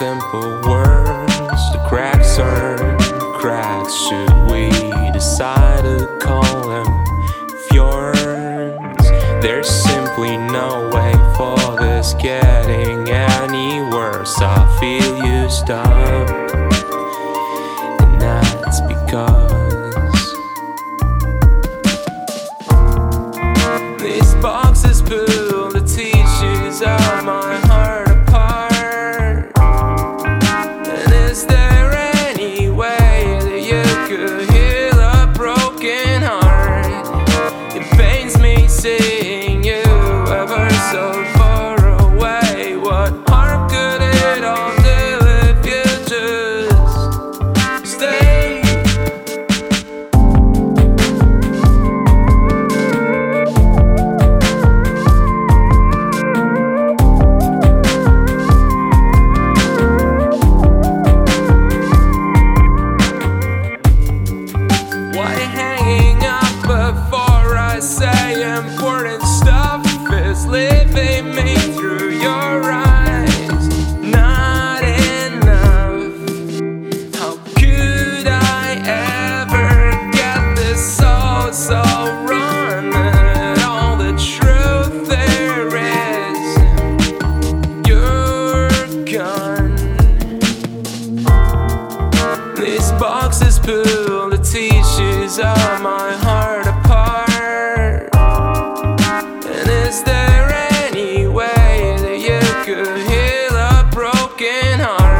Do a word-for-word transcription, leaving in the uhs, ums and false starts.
simple words. The cracks are cracks. Should we decide to call them fjords? There's simply no way for this getting any worse. I feel used up, and that's because these boxes pull the tissues of my heart apart. And is there any way that you could heal a broken heart? It pains me seeing you ever so far away. What harm could it all do if you just stay? Why hanging up before I say important stuff is leaving me through your eyes? Not enough. How could I ever get this so, so wrong? That all the truth there is, you're gone. These boxes pull the tissues of my heart apart. And is there any way that you could heal a broken heart?